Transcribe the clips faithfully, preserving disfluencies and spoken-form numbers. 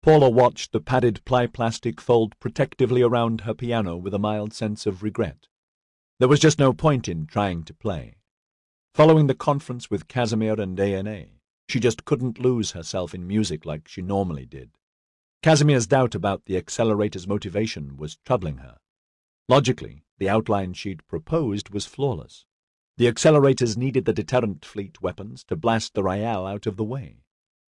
Paula watched the padded ply-plastic fold protectively around her piano with a mild sense of regret. There was just no point in trying to play. Following the conference with Casimir and A N A, she just couldn't lose herself in music like she normally did. Casimir's doubt about the accelerator's motivation was troubling her. Logically, the outline she'd proposed was flawless. The accelerators needed the deterrent fleet weapons to blast the Rial out of the way.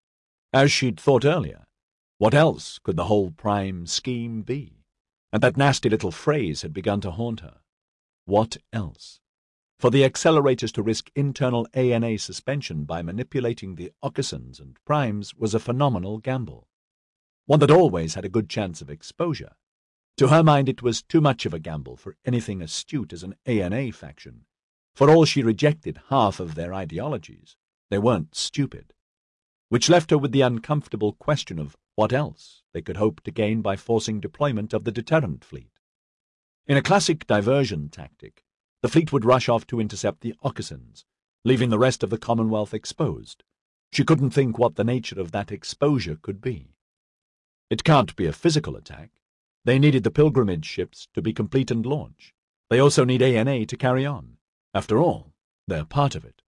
As she'd thought earlier, what else could the whole Prime scheme be? And that nasty little phrase had begun to haunt her. What else? For the accelerators to risk internal A N A suspension by manipulating the Occasins and Primes was a phenomenal gamble. One that always had a good chance of exposure. To her mind it was too much of a gamble for anything astute as an A N A faction. For all she rejected half of their ideologies, they weren't stupid. Which left her with the uncomfortable question of what else they could hope to gain by forcing deployment of the deterrent fleet. In a classic diversion tactic, the fleet would rush off to intercept the Occasins, leaving the rest of the Commonwealth exposed. She couldn't think what the nature of that exposure could be. It can't be a physical attack. They needed the pilgrimage ships to be complete and launch. They also need A N A to carry on. After all, they're part of it.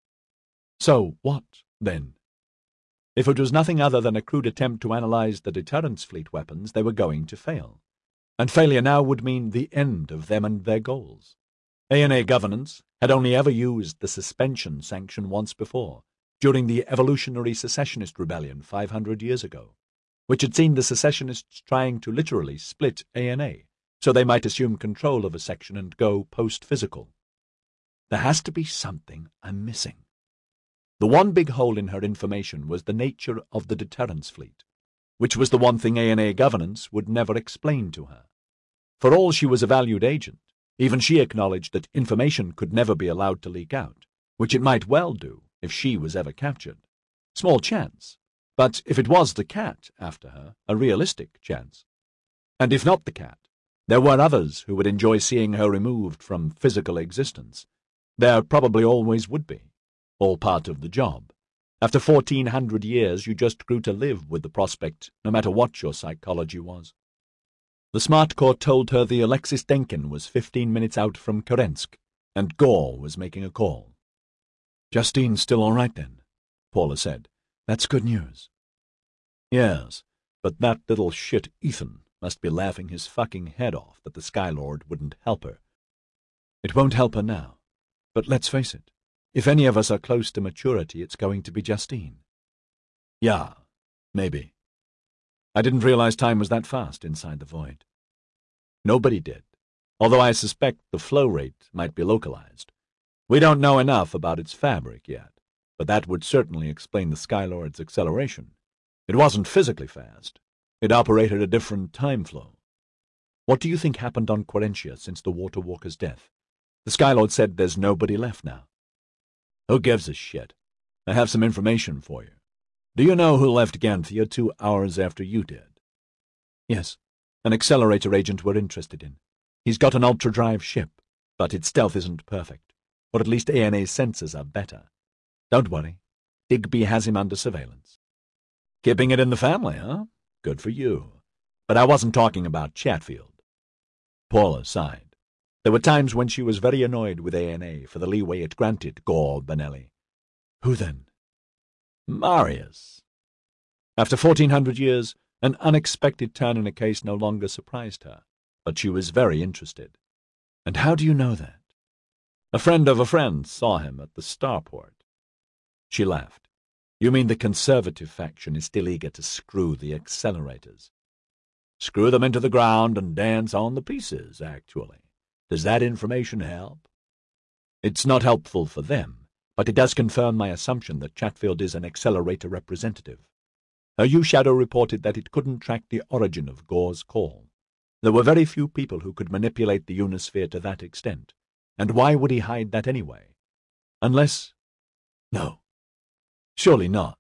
So what, then? If it was nothing other than a crude attempt to analyze the deterrence fleet weapons, they were going to fail. And failure now would mean the end of them and their goals. A N A governance had only ever used the suspension sanction once before, during the Evolutionary Secessionist Rebellion five hundred years ago, which had seen the secessionists trying to literally split A N A, so they might assume control of a section and go post-physical. There has to be something I'm missing. The one big hole in her information was the nature of the deterrence fleet, which was the one thing A N A governance would never explain to her. For all she was a valued agent, even she acknowledged that information could never be allowed to leak out, which it might well do if she was ever captured. Small chance, but if it was the cat after her, a realistic chance. And if not the cat, there were others who would enjoy seeing her removed from physical existence. There probably always would be. All part of the job. After fourteen hundred years, you just grew to live with the prospect, no matter what your psychology was. The smart core told her the Alexis Denkin was fifteen minutes out from Kerensky, and Gore was making a call. "Justine's still all right, then," Paula said. "That's good news." "Yes, but that little shit Ethan must be laughing his fucking head off that the Skylord wouldn't help her." "It won't help her now. But let's face it. If any of us are close to maturity, it's going to be Justine." "Yeah, maybe. I didn't realize time was that fast inside the void." "Nobody did, although I suspect the flow rate might be localized. We don't know enough about its fabric yet, but that would certainly explain the Skylord's acceleration. It wasn't physically fast. It operated a different time flow." "What do you think happened on Quarentia since the Water Walker's death? The Skylord said there's nobody left now." "Who gives a shit? I have some information for you. Do you know who left Ganthia two hours after you did?" "Yes, an accelerator agent we're interested in. He's got an ultra-drive ship, but its stealth isn't perfect, or at least A N A's sensors are better. Don't worry, Digby has him under surveillance." "Keeping it in the family, huh? Good for you. But I wasn't talking about Chatfield." Paula sighed. There were times when she was very annoyed with A N A for the leeway it granted Gore Benelli. "Who then?" "Marius." After fourteen hundred years, an unexpected turn in a case no longer surprised her, but she was very interested. "And how do you know that?" "A friend of a friend saw him at the starport." She laughed. "You mean the conservative faction is still eager to screw the accelerators?" "Screw them into the ground and dance on the pieces, actually. Does that information help?" "It's not helpful for them, but it does confirm my assumption that Chatfield is an accelerator representative. Her U-Shadow reported that it couldn't track the origin of Gore's call. There were very few people who could manipulate the Unisphere to that extent, and why would he hide that anyway? Unless— No, surely not."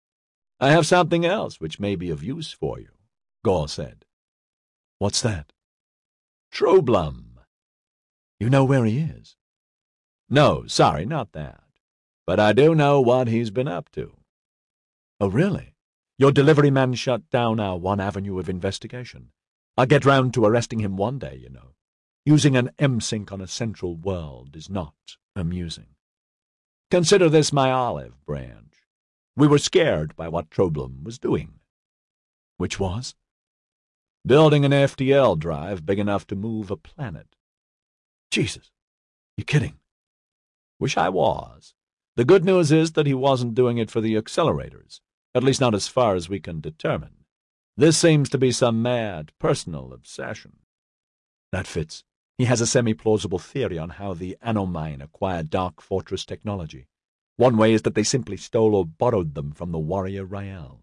"I have something else which may be of use for you," Gore said. "What's that?" "Troblum." "You know where he is?" "No, sorry, not that. But I do know what he's been up to." "Oh, really? Your delivery man shut down our one avenue of investigation. I'll get round to arresting him one day, you know. Using an M-sync on a central world is not amusing. Consider this my olive branch. We were scared by what Troblum was doing. Which was? Building an F T L drive big enough to move a planet. Jesus, you kidding? Wish I was. The good news is that he wasn't doing it for the accelerators, at least not as far as we can determine. This seems to be some mad, personal obsession. That fits. He has a semi-plausible theory on how the Anomine acquired Dark Fortress technology. One way is that they simply stole or borrowed them from the warrior Rael.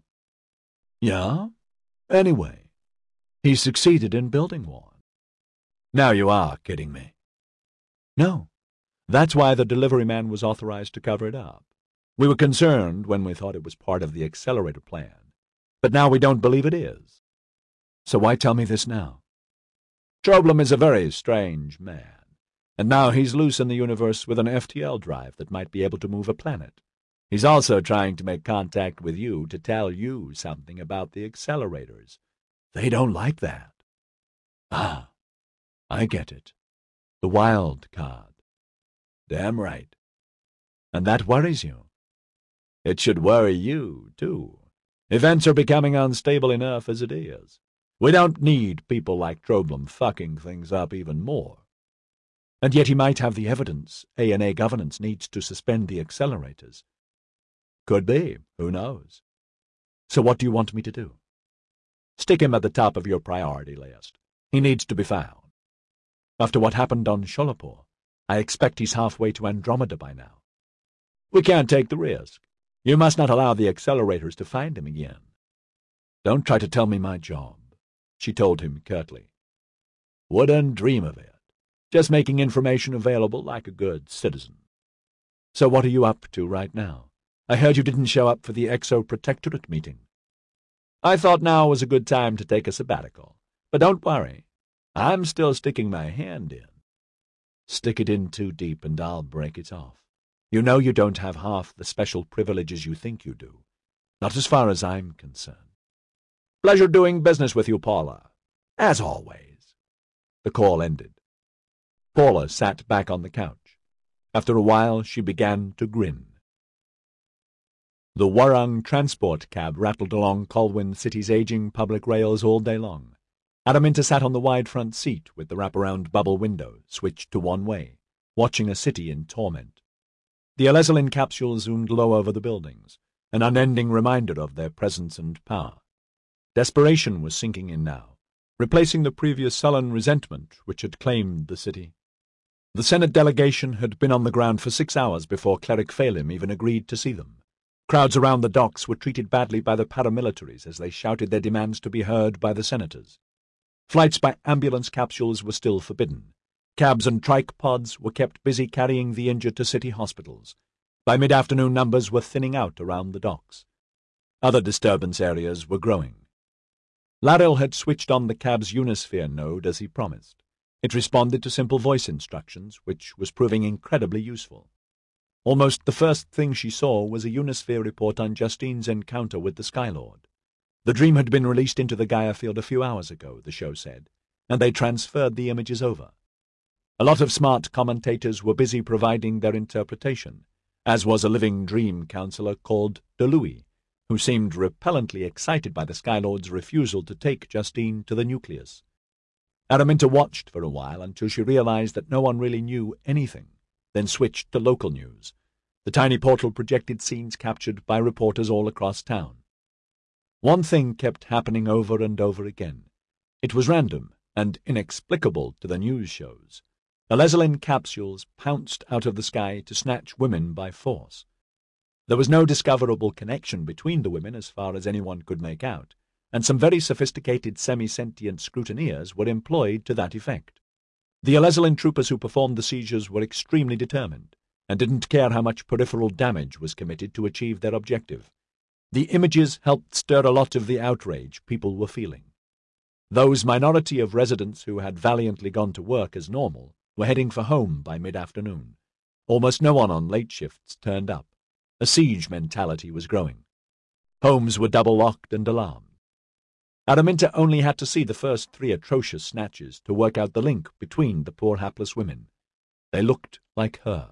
Yeah? Anyway, he succeeded in building one. Now you are kidding me. No. That's why the delivery man was authorized to cover it up. We were concerned when we thought it was part of the accelerator plan, but now we don't believe it is. So why tell me this now? Troblum is a very strange man, and now he's loose in the universe with an F T L drive that might be able to move a planet. He's also trying to make contact with you to tell you something about the accelerators. They don't like that. Ah, I get it. The wild card. Damn right. And that worries you. It should worry you, too. Events are becoming unstable enough as it is. We don't need people like Troblum fucking things up even more. And yet he might have the evidence A N A governance needs to suspend the accelerators. Could be. Who knows? So what do you want me to do? Stick him at the top of your priority list. He needs to be found. After what happened on Sholopor, I expect he's halfway to Andromeda by now. We can't take the risk. You must not allow the accelerators to find him again. Don't try to tell me my job, she told him curtly. Wouldn't dream of it. Just making information available like a good citizen. So what are you up to right now? I heard you didn't show up for the Exo Protectorate meeting. I thought now was a good time to take a sabbatical. But don't worry. I'm still sticking my hand in. Stick it in too deep and I'll break it off. You know you don't have half the special privileges you think you do. Not as far as I'm concerned. Pleasure doing business with you, Paula. As always. The call ended. Paula sat back on the couch. After a while, she began to grin. The Warang transport cab rattled along Colwyn City's aging public rails all day long. Araminta sat on the wide front seat with the wraparound bubble window switched to one way, watching a city in torment. The Elezalin capsule zoomed low over the buildings, an unending reminder of their presence and power. Desperation was sinking in now, replacing the previous sullen resentment which had claimed the city. The Senate delegation had been on the ground for six hours before Cleric Phelim even agreed to see them. Crowds around the docks were treated badly by the paramilitaries as they shouted their demands to be heard by the senators. Flights by ambulance capsules were still forbidden. Cabs and trike pods were kept busy carrying the injured to city hospitals. By mid-afternoon, numbers were thinning out around the docks. Other disturbance areas were growing. Laril had switched on the cab's Unisphere node as he promised. It responded to simple voice instructions, which was proving incredibly useful. Almost the first thing she saw was a Unisphere report on Justine's encounter with the Skylord. The dream had been released into the Gaia field a few hours ago, the show said, and they transferred the images over. A lot of smart commentators were busy providing their interpretation, as was a living dream counselor called DeLuey, who seemed repellently excited by the Skylord's refusal to take Justine to the nucleus. Araminta watched for a while until she realized that no one really knew anything, then switched to local news. The tiny portal projected scenes captured by reporters all across town. One thing kept happening over and over again. It was random and inexplicable to the news shows. Elezalin capsules pounced out of the sky to snatch women by force. There was no discoverable connection between the women as far as anyone could make out, and some very sophisticated semi-sentient scrutineers were employed to that effect. The Elezalin troopers who performed the seizures were extremely determined, and didn't care how much peripheral damage was committed to achieve their objective. The images helped stir a lot of the outrage people were feeling. Those minority of residents who had valiantly gone to work as normal were heading for home by mid-afternoon. Almost no one on late shifts turned up. A siege mentality was growing. Homes were double-locked and alarmed. Araminta only had to see the first three atrocious snatches to work out the link between the poor hapless women. They looked like her.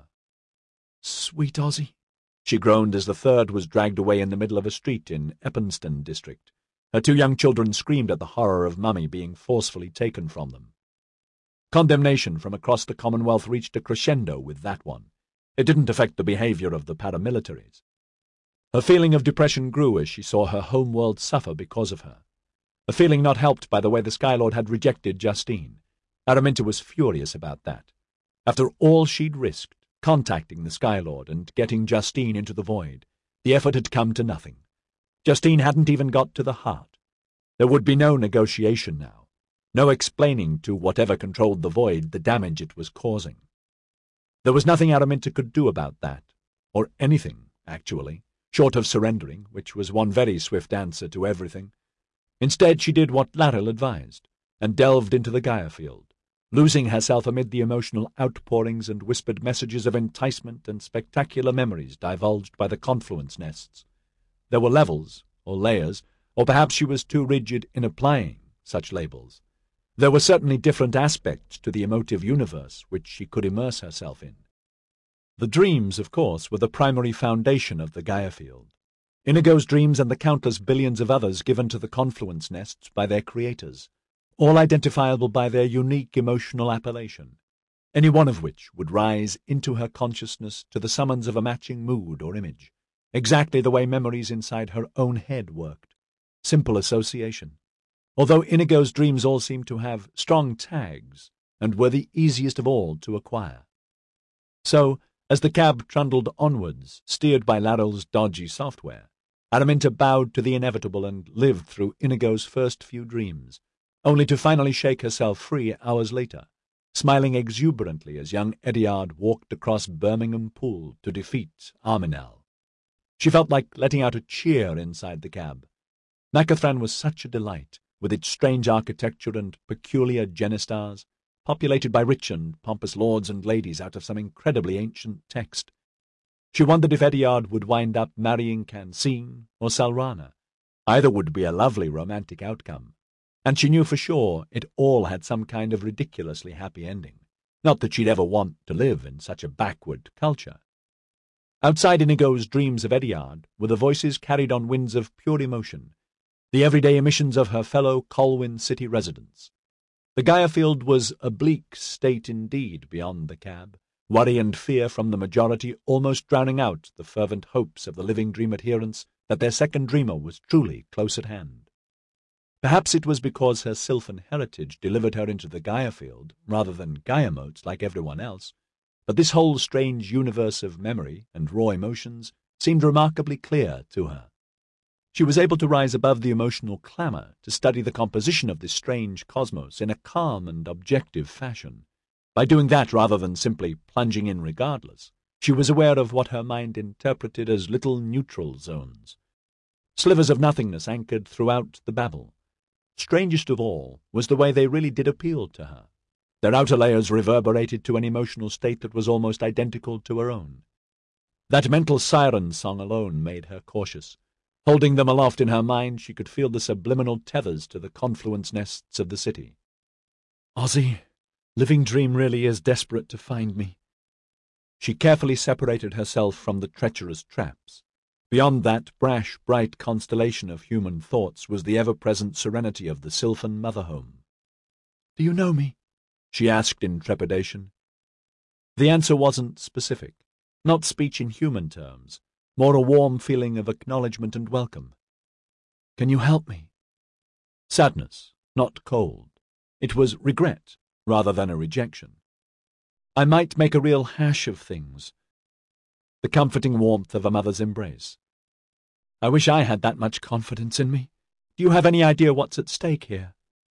"Sweet Ozzy," she groaned as the third was dragged away in the middle of a street in Eppenston district. Her two young children screamed at the horror of Mummy being forcefully taken from them. Condemnation from across the Commonwealth reached a crescendo with that one. It didn't affect the behavior of the paramilitaries. Her feeling of depression grew as she saw her home world suffer because of her. A feeling not helped by the way the Skylord had rejected Justine. Araminta was furious about that. After all she'd risked, contacting the Skylord and getting Justine into the void, the effort had come to nothing. Justine hadn't even got to the heart. There would be no negotiation now, no explaining to whatever controlled the void the damage it was causing. There was nothing Araminta could do about that, or anything, actually, short of surrendering, which was one very swift answer to everything. Instead, she did what Laral advised, and delved into the Gaia field, losing herself amid the emotional outpourings and whispered messages of enticement and spectacular memories divulged by the confluence nests. There were levels, or layers, or perhaps she was too rigid in applying such labels. There were certainly different aspects to the emotive universe which she could immerse herself in. The dreams, of course, were the primary foundation of the Gaia field. Inigo's dreams and the countless billions of others given to the confluence nests by their creators, all identifiable by their unique emotional appellation, any one of which would rise into her consciousness to the summons of a matching mood or image, exactly the way memories inside her own head worked. Simple association. Although Inigo's dreams all seemed to have strong tags, and were the easiest of all to acquire. So, as the cab trundled onwards, steered by Laral's dodgy software, Araminta bowed to the inevitable and lived through Inigo's first few dreams, only to finally shake herself free hours later, smiling exuberantly as young Ediard walked across Birmingham Pool to defeat Arminal. She felt like letting out a cheer inside the cab. Macathran was such a delight, with its strange architecture and peculiar genistars, populated by rich and pompous lords and ladies out of some incredibly ancient text. She wondered if Ediard would wind up marrying Cansine or Salrana. Either would be a lovely romantic outcome, and she knew for sure it all had some kind of ridiculously happy ending. Not that she'd ever want to live in such a backward culture. Outside Inigo's dreams of Ediard were the voices carried on winds of pure emotion, the everyday emissions of her fellow Colwyn City residents. The Gaia field was a bleak state indeed beyond the cab, worry and fear from the majority almost drowning out the fervent hopes of the living dream adherents that their second dreamer was truly close at hand. Perhaps it was because her Sylphan heritage delivered her into the Gaia field rather than Gaia motes like everyone else, but this whole strange universe of memory and raw emotions seemed remarkably clear to her. She was able to rise above the emotional clamour to study the composition of this strange cosmos in a calm and objective fashion. By doing that rather than simply plunging in regardless, she was aware of what her mind interpreted as little neutral zones, slivers of nothingness anchored throughout the babble. Strangest of all was the way they really did appeal to her. Their outer layers reverberated to an emotional state that was almost identical to her own. That mental siren song alone made her cautious. Holding them aloft in her mind, she could feel the subliminal tethers to the confluence nests of the city. Ozzy, Living Dream really is desperate to find me. She carefully separated herself from the treacherous traps. Beyond that brash, bright constellation of human thoughts was the ever-present serenity of the Sylphan mother-home. Do you know me? She asked in trepidation. The answer wasn't specific, not speech in human terms, more a warm feeling of acknowledgement and welcome. Can you help me? Sadness, not cold. It was regret, rather than a rejection. I might make a real hash of things. The comforting warmth of a mother's embrace. I wish I had that much confidence in me. Do you have any idea what's at stake here?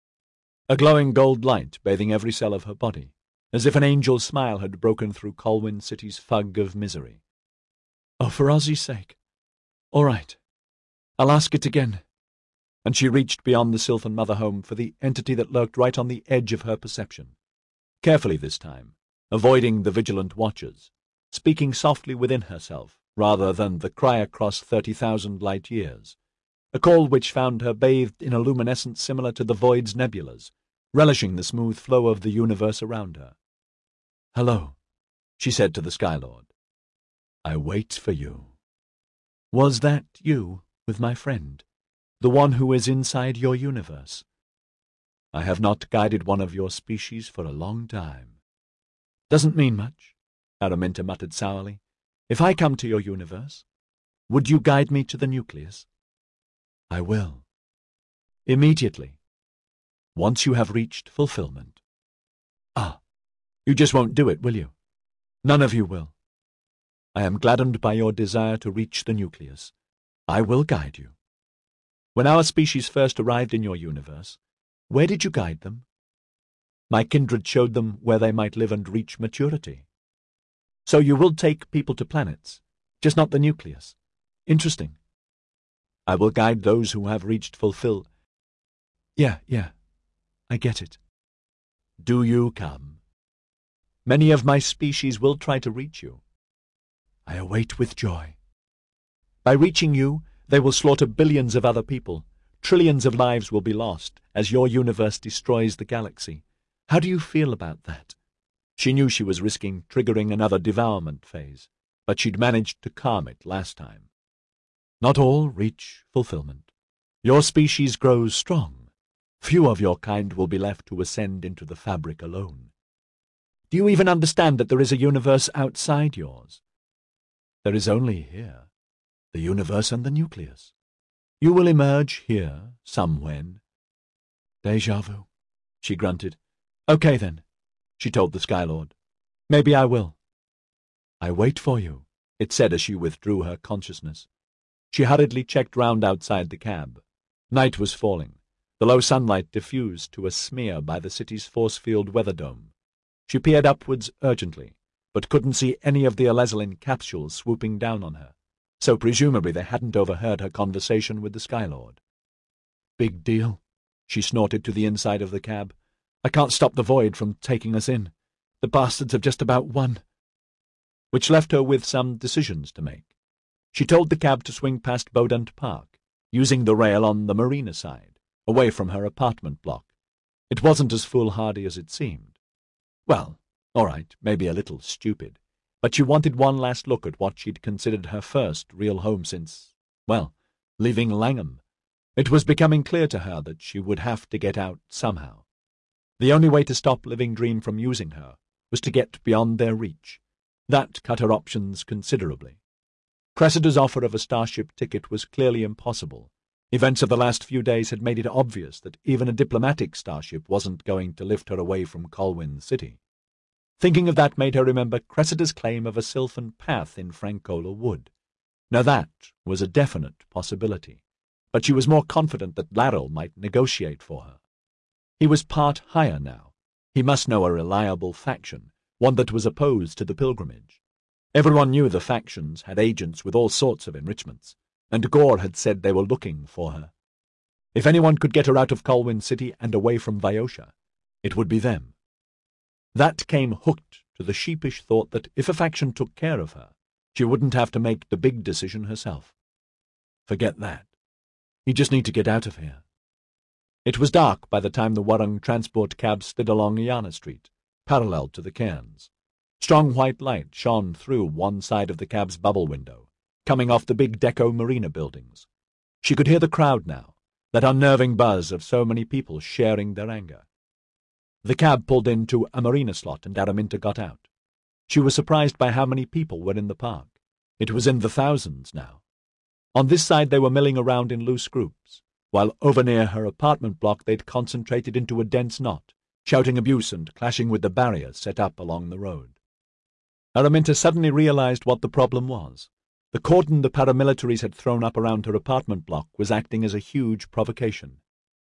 A glowing gold light bathing every cell of her body, as if an angel's smile had broken through Colwyn City's fog of misery. Oh, for Ozzy's sake. All right. I'll ask it again. And she reached beyond the Sylphan mother home for the entity that lurked right on the edge of her perception. Carefully this time, avoiding the vigilant watchers, speaking softly within herself, rather than the cry across thirty thousand light years, a call which found her bathed in a luminescence similar to the void's nebulas, relishing the smooth flow of the universe around her. "Hello," she said to the Skylord. "I wait for you." "Was that you with my friend, the one who is inside your universe?" "I have not guided one of your species for a long time." "Doesn't mean much," Araminta muttered sourly. "If I come to your universe, would you guide me to the nucleus?" "I will. Immediately. Once you have reached fulfillment." "Ah, you just won't do it, will you? None of you will. I am gladdened by your desire to reach the nucleus. I will guide you. When our species first arrived in your universe, where did you guide them?" "My kindred showed them where they might live and reach maturity." "So you will take people to planets, just not the nucleus. Interesting." "I will guide those who have reached fulfill—" "Yeah, yeah, I get it." "Do you come? Many of my species will try to reach you." "I await with joy." "By reaching you, they will slaughter billions of other people. Trillions of lives will be lost as your universe destroys the galaxy. How do you feel about that?" She knew she was risking triggering another devourment phase, but she'd managed to calm it last time. "Not all reach fulfillment. Your species grows strong. Few of your kind will be left to ascend into the fabric alone." "Do you even understand that there is a universe outside yours?" "There is only here, the universe and the nucleus. You will emerge here, somewhen." "Deja vu," she grunted. "Okay, then," she told the Skylord. "Maybe I will." "I wait for you," it said as she withdrew her consciousness. She hurriedly checked round outside the cab. Night was falling, the low sunlight diffused to a smear by the city's force-field weather dome. She peered upwards urgently, but couldn't see any of the Elezalin capsules swooping down on her, so presumably they hadn't overheard her conversation with the Skylord. "Big deal," she snorted to the inside of the cab. "I can't stop the void from taking us in. The bastards have just about won." Which left her with some decisions to make. She told the cab to swing past Bodant Park, using the rail on the marina side, away from her apartment block. It wasn't as foolhardy as it seemed. Well, all right, maybe a little stupid, but she wanted one last look at what she'd considered her first real home since, well, leaving Langham. It was becoming clear to her that she would have to get out somehow. The only way to stop Living Dream from using her was to get beyond their reach. That cut her options considerably. Cressida's offer of a starship ticket was clearly impossible. Events of the last few days had made it obvious that even a diplomatic starship wasn't going to lift her away from Colwyn City. Thinking of that made her remember Cressida's claim of a sylvan path in Francola Wood. Now that was a definite possibility, but she was more confident that Laral might negotiate for her. He was part higher now. He must know a reliable faction, one that was opposed to the pilgrimage. Everyone knew the factions had agents with all sorts of enrichments, and Gore had said they were looking for her. If anyone could get her out of Colwyn City and away from Vyosha, it would be them. That came hooked to the sheepish thought that if a faction took care of her, she wouldn't have to make the big decision herself. Forget that. You just need to get out of here. It was dark by the time the Warrung transport cab slid along Iana Street, parallel to the cairns. Strong white light shone through one side of the cab's bubble window, coming off the big deco marina buildings. She could hear the crowd now, that unnerving buzz of so many people sharing their anger. The cab pulled into a marina slot and Araminta got out. She was surprised by how many people were in the park. It was in the thousands now. On this side they were milling around in loose groups, while over near her apartment block they'd concentrated into a dense knot, shouting abuse and clashing with the barriers set up along the road. Araminta suddenly realized what the problem was. The cordon the paramilitaries had thrown up around her apartment block was acting as a huge provocation.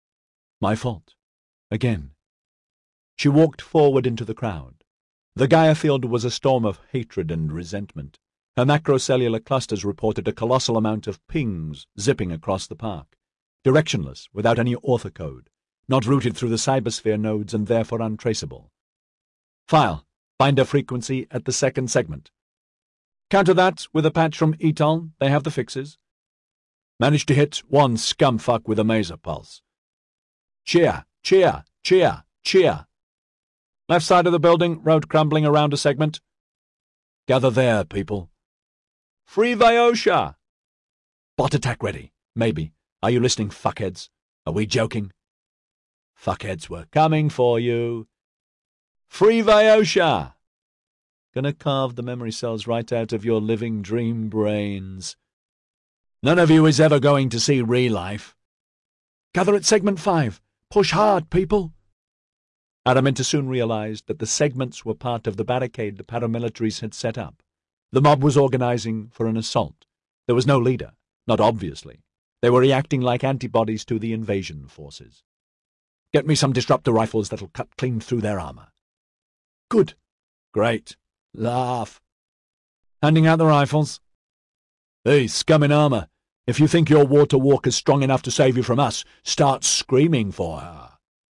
My fault. Again. She walked forward into the crowd. The Gaia field was a storm of hatred and resentment. Her macrocellular clusters reported a colossal amount of pings zipping across the park, directionless, without any orthocode, not routed through the cybersphere nodes and therefore untraceable. File. Find a frequency at the second segment. Counter that with a patch from Eton. They have the fixes. Managed to hit one scumfuck with a maser pulse. Cheer, cheer, cheer, cheer. Left side of the building, road crumbling around a segment. Gather there, people. Free Vyosha! Bot attack ready. Maybe. Are you listening, fuckheads? Are we joking? Fuckheads, we're coming for you. Free Vyosha! Gonna carve the memory cells right out of your living dream brains. None of you is ever going to see real life. Gather at segment five. Push hard, people. Araminta soon realized that the segments were part of the barricade the paramilitaries had set up. The mob was organizing for an assault. There was no leader, not obviously. They were reacting like antibodies to the invasion forces. Get me some disruptor rifles that'll cut clean through their armor. Good. Great. Laugh. Handing out the rifles. Hey, scum in armor, if you think your water walker's strong enough to save you from us, start screaming for her.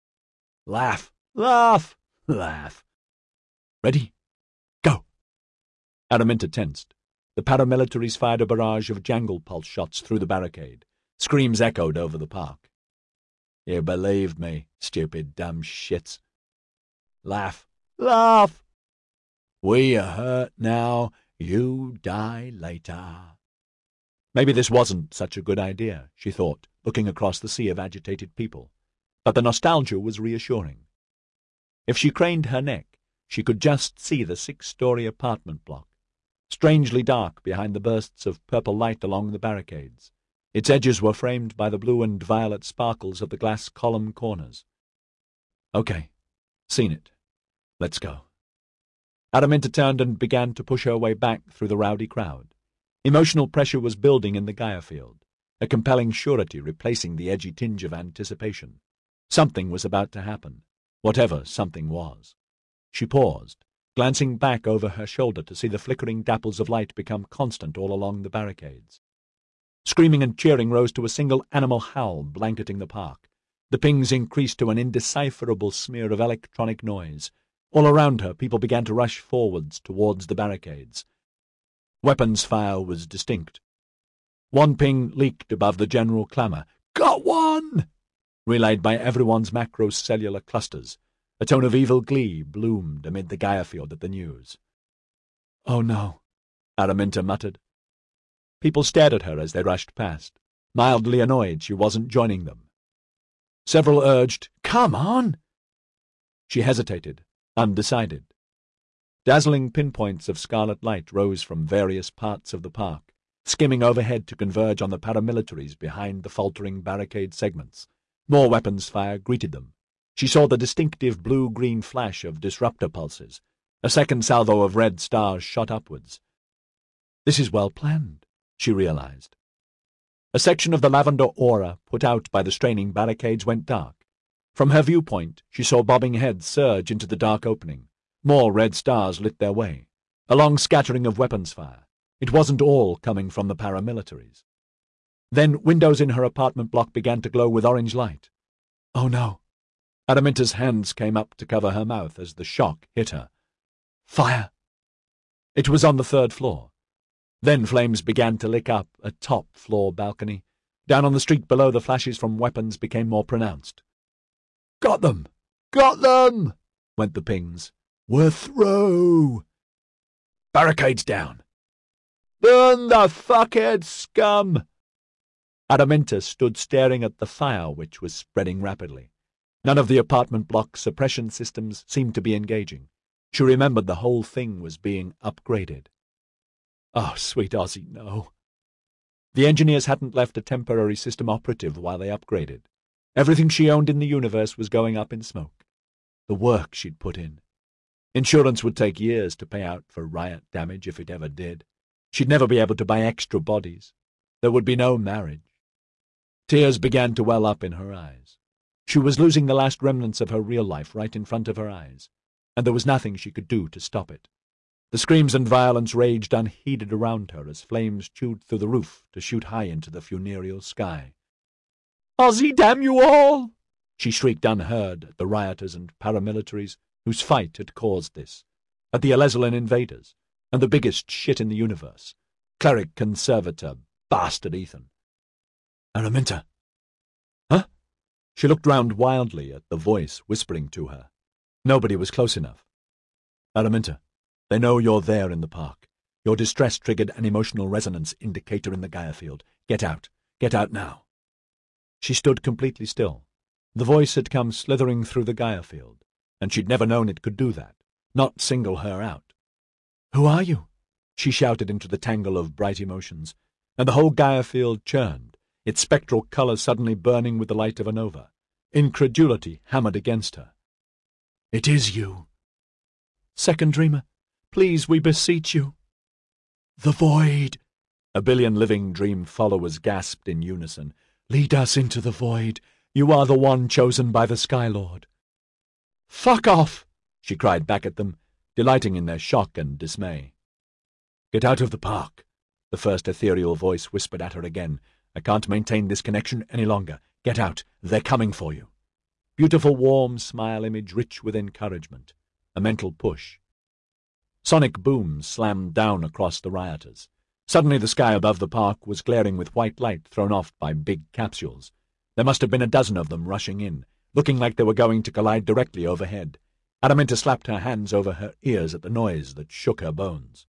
Laugh. Laugh! Laugh. Ready? Go! Araminta tensed. The paramilitaries fired a barrage of jangle pulse shots through the barricade. Screams echoed over the park. You believed me, stupid dumb shits. Laugh. Laugh! We are hurt now. You die later. Maybe this wasn't such a good idea, she thought, looking across the sea of agitated people. But the nostalgia was reassuring. If she craned her neck, she could just see the six-story apartment block, strangely dark behind the bursts of purple light along the barricades. Its edges were framed by the blue and violet sparkles of the glass column corners. Okay, seen it. Let's go. Araminta turned and began to push her way back through the rowdy crowd. Emotional pressure was building in the Gaia field, a compelling surety replacing the edgy tinge of anticipation. Something was about to happen. Whatever something was. She paused, glancing back over her shoulder to see the flickering dapples of light become constant all along the barricades. Screaming and cheering rose to a single animal howl blanketing the park. The pings increased to an indecipherable smear of electronic noise. All around her, people began to rush forwards towards the barricades. Weapons fire was distinct. One ping leaked above the general clamour. Got one! Relayed by everyone's macrocellular clusters. A tone of evil glee bloomed amid the Gaia field at the news. Oh no, Araminta muttered. People stared at her as they rushed past, mildly annoyed she wasn't joining them. Several urged, Come on! She hesitated, undecided. Dazzling pinpoints of scarlet light rose from various parts of the park, skimming overhead to converge on the paramilitaries behind the faltering barricade segments. More weapons fire greeted them. She saw the distinctive blue-green flash of disruptor pulses. A second salvo of red stars shot upwards. This is well planned, she realized. A section of the lavender aura put out by the straining barricades went dark. From her viewpoint, she saw bobbing heads surge into the dark opening. More red stars lit their way. A long scattering of weapons fire. It wasn't all coming from the paramilitaries. Then windows in her apartment block began to glow with orange light. Oh no. Araminta's hands came up to cover her mouth as the shock hit her. Fire! It was on the third floor. Then flames began to lick up a top-floor balcony. Down on the street below, the flashes from weapons became more pronounced. Got them! Got them! Went the pings. We're through! Barricades down! Burn the fuckhead scum! Araminta stood staring at the fire which was spreading rapidly. None of the apartment block's suppression systems seemed to be engaging. She remembered the whole thing was being upgraded. Oh, sweet Ozzy, no. The engineers hadn't left a temporary system operative while they upgraded. Everything she owned in the universe was going up in smoke. The work she'd put in. Insurance would take years to pay out for riot damage if it ever did. She'd never be able to buy extra bodies. There would be no marriage. Tears began to well up in her eyes. She was losing the last remnants of her real life right in front of her eyes, and there was nothing she could do to stop it. The screams and violence raged unheeded around her as flames chewed through the roof to shoot high into the funereal sky. Ozzy, damn you all! She shrieked unheard at the rioters and paramilitaries whose fight had caused this, at the Alezolan invaders, and the biggest shit in the universe, cleric conservator, bastard Ethan. Araminta. Huh? She looked round wildly at the voice whispering to her. Nobody was close enough. Araminta, they know you're there in the park. Your distress triggered an emotional resonance indicator in the Gaia field. Get out. Get out now. She stood completely still. The voice had come slithering through the Gaia field, and she'd never known it could do that, not single her out. Who are you? She shouted into the tangle of bright emotions, and the whole Gaia field churned, its spectral colour suddenly burning with the light of a nova. Incredulity hammered against her. It is you. Second Dreamer, please, we beseech you. The void. A billion living dream followers gasped in unison. Lead us into the void. You are the one chosen by the Sky Lord. Fuck off, she cried back at them, delighting in their shock and dismay. Get out of the park, the first ethereal voice whispered at her again. I can't maintain this connection any longer. Get out. They're coming for you. Beautiful warm smile image rich with encouragement. A mental push. Sonic booms slammed down across the rioters. Suddenly the sky above the park was glaring with white light thrown off by big capsules. There must have been a dozen of them rushing in, looking like they were going to collide directly overhead. Araminta slapped her hands over her ears at the noise that shook her bones.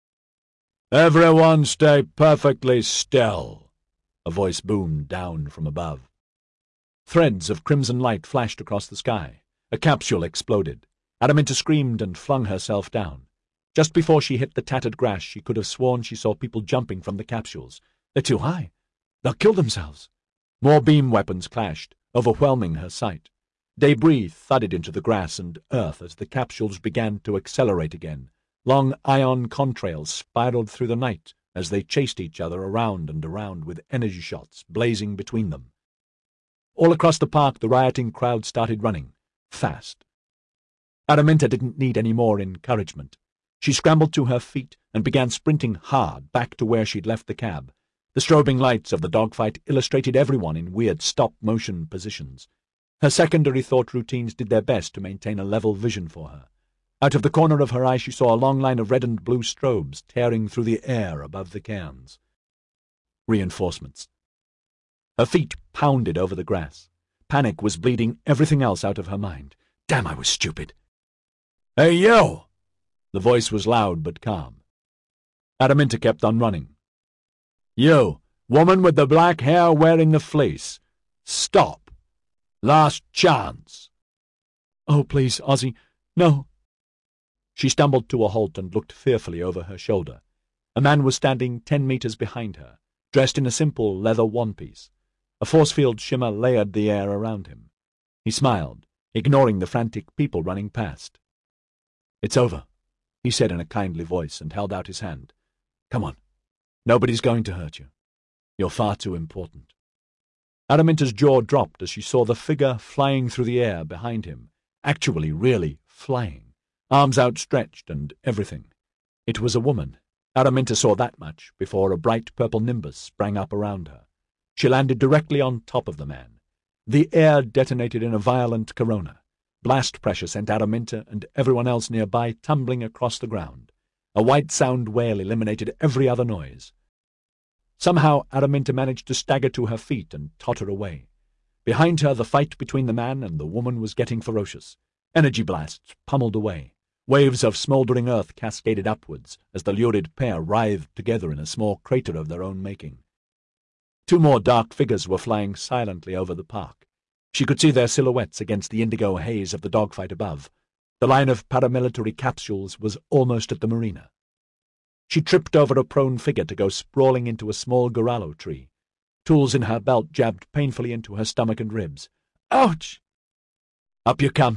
Everyone stay perfectly still, a voice boomed down from above. Threads of crimson light flashed across the sky. A capsule exploded. Araminta screamed and flung herself down. Just before she hit the tattered grass, she could have sworn she saw people jumping from the capsules. They're too high. They'll kill themselves. More beam weapons clashed, overwhelming her sight. Debris thudded into the grass and earth as the capsules began to accelerate again. Long ion contrails spiraled through the night as they chased each other around and around with energy shots blazing between them. All across the park the rioting crowd started running, fast. Araminta didn't need any more encouragement. She scrambled to her feet and began sprinting hard back to where she'd left the cab. The strobing lights of the dogfight illustrated everyone in weird stop-motion positions. Her secondary thought routines did their best to maintain a level vision for her. Out of the corner of her eye she saw a long line of red and blue strobes tearing through the air above the cairns. Reinforcements. Her feet pounded over the grass. Panic was bleeding everything else out of her mind. Damn, I was stupid. Hey, you! The voice was loud but calm. Araminta kept on running. You, woman with the black hair wearing the fleece. Stop. Last chance. Oh, please, Ozzy, no. She stumbled to a halt and looked fearfully over her shoulder. A man was standing ten meters behind her, dressed in a simple leather one-piece. A force-field shimmer layered the air around him. He smiled, ignoring the frantic people running past. It's over, he said in a kindly voice and held out his hand. Come on. Nobody's going to hurt you. You're far too important. Araminta's jaw dropped as she saw the figure flying through the air behind him, actually, really flying, arms outstretched and everything. It was a woman. Araminta saw that much before a bright purple nimbus sprang up around her. She landed directly on top of the man. The air detonated in a violent corona. Blast pressure sent Araminta and everyone else nearby tumbling across the ground. A white sound wail eliminated every other noise. Somehow Araminta managed to stagger to her feet and totter away. Behind her the fight between the man and the woman was getting ferocious. Energy blasts pummeled away. Waves of smouldering earth cascaded upwards as the lurid pair writhed together in a small crater of their own making. Two more dark figures were flying silently over the park. She could see their silhouettes against the indigo haze of the dogfight above. The line of paramilitary capsules was almost at the marina. She tripped over a prone figure to go sprawling into a small gorallo tree. Tools in her belt jabbed painfully into her stomach and ribs. Ouch! Up you come!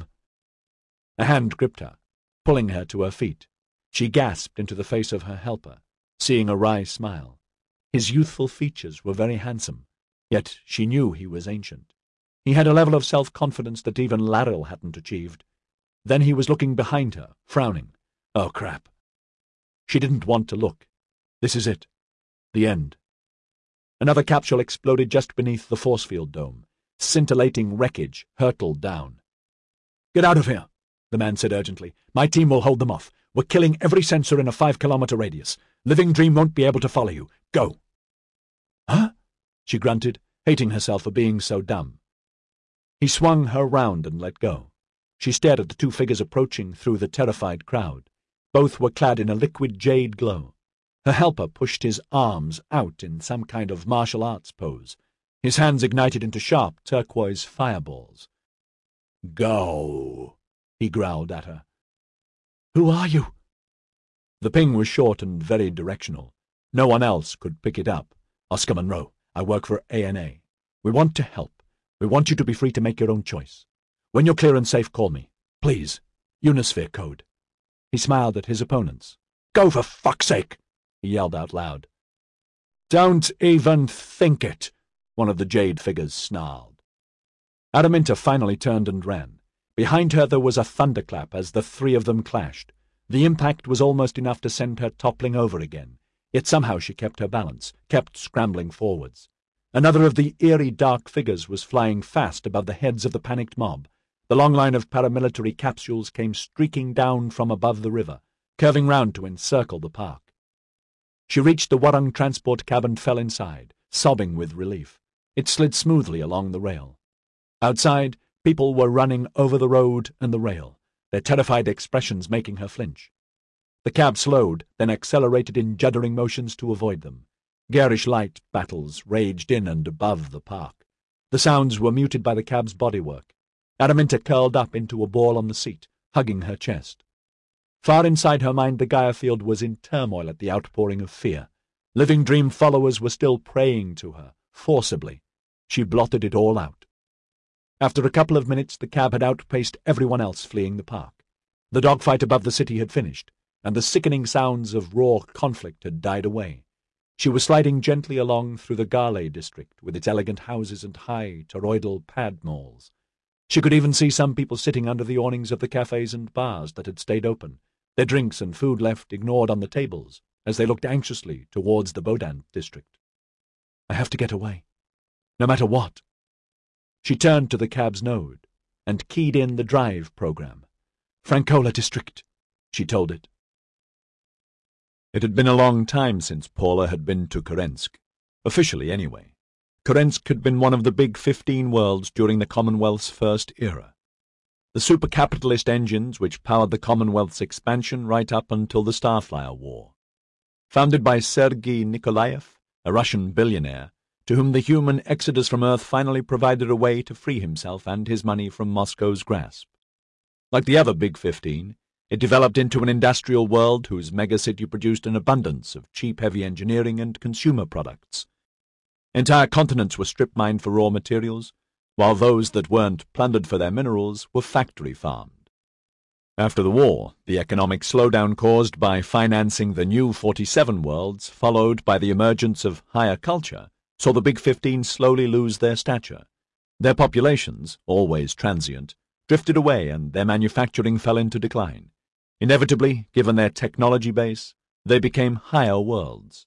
A hand gripped her, pulling her to her feet. She gasped into the face of her helper, seeing a wry smile. His youthful features were very handsome, yet she knew he was ancient. He had a level of self-confidence that even Laril hadn't achieved. Then he was looking behind her, frowning. Oh, crap. She didn't want to look. This is it. The end. Another capsule exploded just beneath the force field dome. Scintillating wreckage hurtled down. Get out of here, the man said urgently. My team will hold them off. We're killing every sensor in a five-kilometer radius. Living Dream won't be able to follow you. Go. Huh? She grunted, hating herself for being so dumb. He swung her round and let go. She stared at the two figures approaching through the terrified crowd. Both were clad in a liquid jade glow. Her helper pushed his arms out in some kind of martial arts pose. His hands ignited into sharp turquoise fireballs. "Go," he growled at her. "Who are you?" The ping was short and very directional. No one else could pick it up. "Oscar Monroe. I work for A N A. We want to help. We want you to be free to make your own choice. When you're clear and safe, call me. Please. Unisphere code." He smiled at his opponents. "Go for fuck's sake!" he yelled out loud. "Don't even think it," one of the jade figures snarled. Araminta finally turned and ran. Behind her there was a thunderclap as the three of them clashed. The impact was almost enough to send her toppling over again. Yet somehow she kept her balance, kept scrambling forwards. Another of the eerie dark figures was flying fast above the heads of the panicked mob. The long line of paramilitary capsules came streaking down from above the river, curving round to encircle the park. She reached the Warrung transport cab and fell inside, sobbing with relief. It slid smoothly along the rail. Outside, people were running over the road and the rail, their terrified expressions making her flinch. The cab slowed, then accelerated in juddering motions to avoid them. Garish light battles raged in and above the park. The sounds were muted by the cab's bodywork. Araminta curled up into a ball on the seat, hugging her chest. Far inside her mind the Gaia field was in turmoil at the outpouring of fear. Living Dream followers were still praying to her, forcibly. She blotted it all out. After a couple of minutes the cab had outpaced everyone else fleeing the park. The dogfight above the city had finished, and the sickening sounds of raw conflict had died away. She was sliding gently along through the Gale district with its elegant houses and high, toroidal pad malls. She could even see some people sitting under the awnings of the cafes and bars that had stayed open, their drinks and food left ignored on the tables as they looked anxiously towards the Bodant district. "I have to get away, no matter what." She turned to the cab's node and keyed in the drive program. "Francola district," she told it. It had been a long time since Paula had been to Kerensk, officially anyway. Kerensk had been one of the big fifteen worlds during the Commonwealth's first era. The super-capitalist engines which powered the Commonwealth's expansion right up until the Starflyer War. Founded by Sergei Nikolaev, a Russian billionaire, to whom the human exodus from Earth finally provided a way to free himself and his money from Moscow's grasp. Like the other Big Fifteen, it developed into an industrial world whose megacity produced an abundance of cheap heavy engineering and consumer products. Entire continents were strip-mined for raw materials, while those that weren't plundered for their minerals were factory-farmed. After the war, the economic slowdown caused by financing the new forty-seven worlds, followed by the emergence of higher culture, saw the Big Fifteen slowly lose their stature. Their populations, always transient, drifted away and their manufacturing fell into decline. Inevitably, given their technology base, they became higher worlds.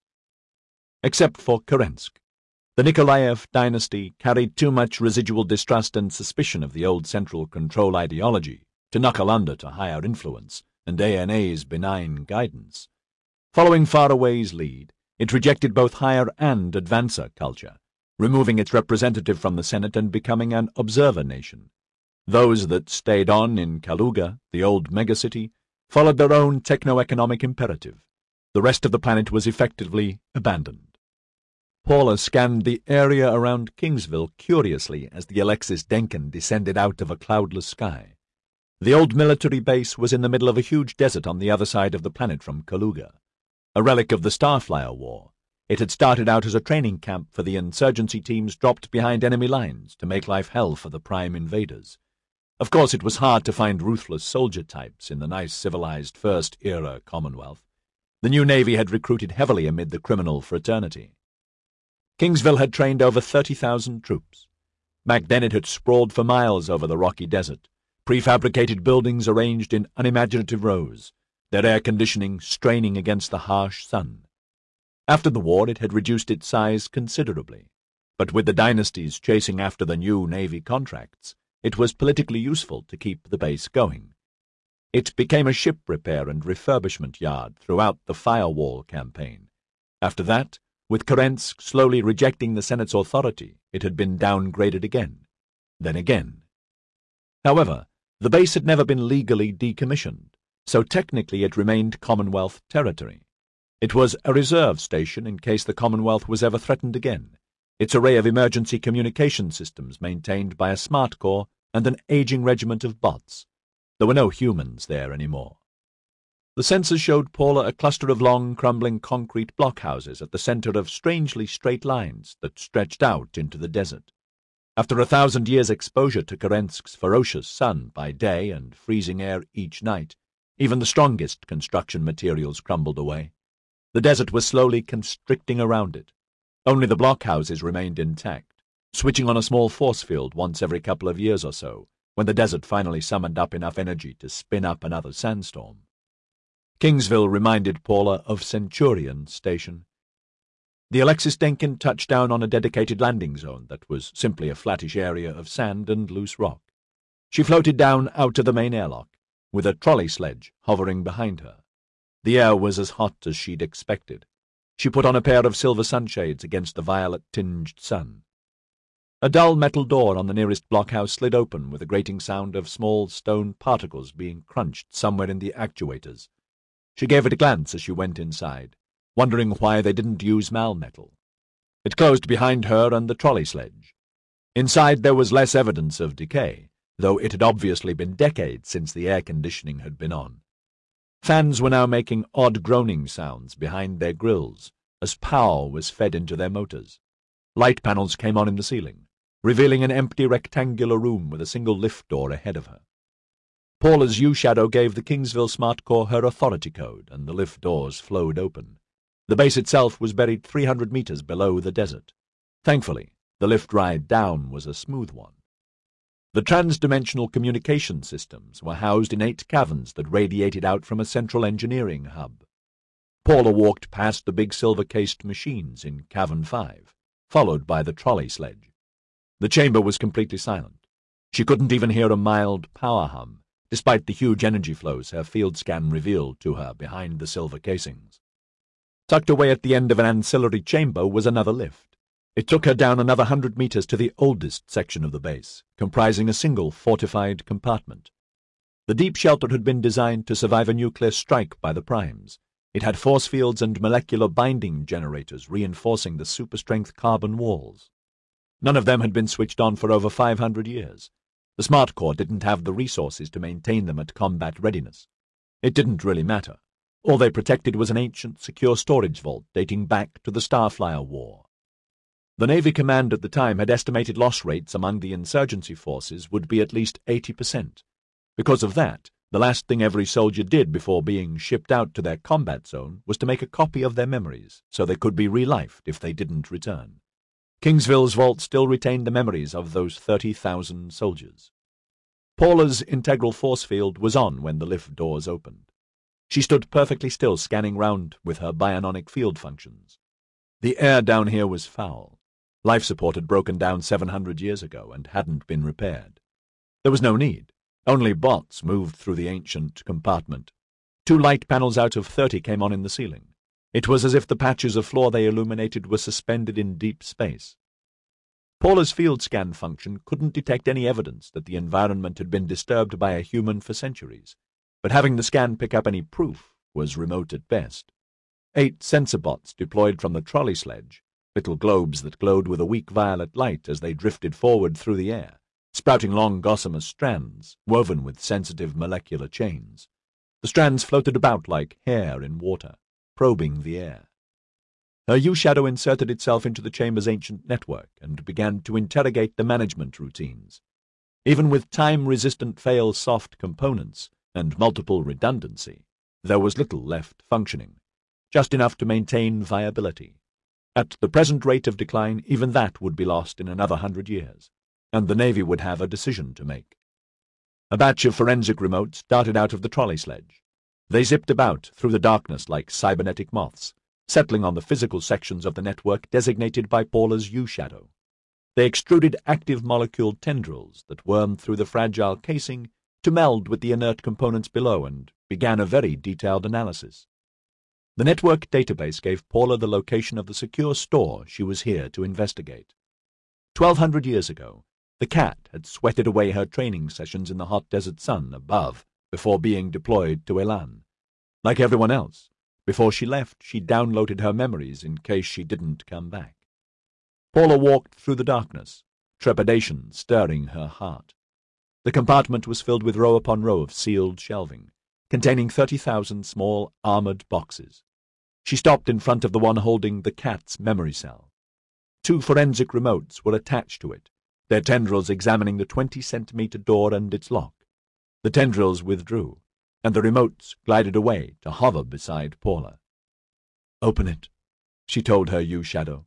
Except for Kerensk. The Nikolaev dynasty carried too much residual distrust and suspicion of the old central control ideology to knuckle under to higher influence and A N A's benign guidance. Following Faraway's lead, it rejected both higher and advancer culture, removing its representative from the Senate and becoming an observer nation. Those that stayed on in Kaluga, the old megacity, followed their own techno-economic imperative. The rest of the planet was effectively abandoned. Paula scanned the area around Kingsville curiously as the Alexis Denkin descended out of a cloudless sky. The old military base was in the middle of a huge desert on the other side of the planet from Kaluga. A relic of the Starflyer War, it had started out as a training camp for the insurgency teams dropped behind enemy lines to make life hell for the prime invaders. Of course, it was hard to find ruthless soldier types in the nice civilized First-Era Commonwealth. The new Navy had recruited heavily amid the criminal fraternity. Kingsville had trained over thirty thousand troops. Back then it had sprawled for miles over the rocky desert, prefabricated buildings arranged in unimaginative rows, their air conditioning straining against the harsh sun. After the war it had reduced its size considerably, but with the dynasties chasing after the new Navy contracts, it was politically useful to keep the base going. It became a ship repair and refurbishment yard throughout the Firewall campaign. After that, With Kerensky slowly rejecting the Senate's authority, it had been downgraded again, then again. However, the base had never been legally decommissioned, so technically it remained Commonwealth territory. It was a reserve station in case the Commonwealth was ever threatened again, its array of emergency communication systems maintained by a smart corps and an aging regiment of bots. There were no humans there anymore. The sensors showed Paula a cluster of long, crumbling concrete blockhouses at the center of strangely straight lines that stretched out into the desert. After a thousand years' exposure to Kerensky's ferocious sun by day and freezing air each night, even the strongest construction materials crumbled away. The desert was slowly constricting around it. Only the blockhouses remained intact, switching on a small force field once every couple of years or so, when the desert finally summoned up enough energy to spin up another sandstorm. Kingsville reminded Paula of Centurion Station. The Alexis Denkin touched down on a dedicated landing zone that was simply a flattish area of sand and loose rock. She floated down out to the main airlock, with a trolley sledge hovering behind her. The air was as hot as she'd expected. She put on a pair of silver sunshades against the violet-tinged sun. A dull metal door on the nearest blockhouse slid open with a grating sound of small stone particles being crunched somewhere in the actuators. She gave it a glance as she went inside, wondering why they didn't use malmetal. It closed behind her and the trolley sledge. Inside there was less evidence of decay, though it had obviously been decades since the air conditioning had been on. Fans were now making odd groaning sounds behind their grills as power was fed into their motors. Light panels came on in the ceiling, revealing an empty rectangular room with a single lift door ahead of her. Paula's U-Shadow gave the Kingsville Smart Corps her authority code, and the lift doors flowed open. The base itself was buried three hundred meters below the desert. Thankfully, the lift ride down was a smooth one. The trans-dimensional communication systems were housed in eight caverns that radiated out from a central engineering hub. Paula walked past the big silver-cased machines in Cavern five, followed by the trolley sledge. The chamber was completely silent. She couldn't even hear a mild power hum, despite the huge energy flows her field scan revealed to her behind the silver casings. Tucked away at the end of an ancillary chamber was another lift. It took her down another hundred meters to the oldest section of the base, comprising a single fortified compartment. The deep shelter had been designed to survive a nuclear strike by the primes. It had force fields and molecular binding generators reinforcing the super-strength carbon walls. None of them had been switched on for over five hundred years. The Smart Corps didn't have the resources to maintain them at combat readiness. It didn't really matter. All they protected was an ancient, secure storage vault dating back to the Starflyer War. The Navy Command at the time had estimated loss rates among the insurgency forces would be at least eighty percent. Because of that, the last thing every soldier did before being shipped out to their combat zone was to make a copy of their memories so they could be relifed if they didn't return. Kingsville's vault still retained the memories of those thirty thousand soldiers. Paula's integral force field was on when the lift doors opened. She stood perfectly still, scanning round with her bionic field functions. The air down here was foul. Life support had broken down seven hundred years ago and hadn't been repaired. There was no need. Only bots moved through the ancient compartment. Two light panels out of thirty came on in the ceiling. It was as if the patches of floor they illuminated were suspended in deep space. Paula's field scan function couldn't detect any evidence that the environment had been disturbed by a human for centuries, but having the scan pick up any proof was remote at best. Eight sensor bots deployed from the trolley sledge, little globes that glowed with a weak violet light as they drifted forward through the air, sprouting long gossamer strands woven with sensitive molecular chains. The strands floated about like hair in water, probing the air. Her U-Shadow inserted itself into the chamber's ancient network and began to interrogate the management routines. Even with time-resistant fail-soft components and multiple redundancy, there was little left functioning, just enough to maintain viability. At the present rate of decline, even that would be lost in another hundred years, and the Navy would have a decision to make. A batch of forensic remotes darted out of the trolley sledge. They zipped about through the darkness like cybernetic moths, settling on the physical sections of the network designated by Paula's U-Shadow. They extruded active molecule tendrils that wormed through the fragile casing to meld with the inert components below and began a very detailed analysis. The network database gave Paula the location of the secure store she was here to investigate. Twelve hundred years ago, the cat had sweated away her training sessions in the hot desert sun above before being deployed to Elan. Like everyone else, before she left, she downloaded her memories in case she didn't come back. Paula walked through the darkness, trepidation stirring her heart. The compartment was filled with row upon row of sealed shelving, containing thirty thousand small armored boxes. She stopped in front of the one holding the cat's memory cell. Two forensic remotes were attached to it, their tendrils examining the twenty-centimeter door and its lock. The tendrils withdrew, and the remotes glided away to hover beside Paula. "Open it," she told her U-Shadow.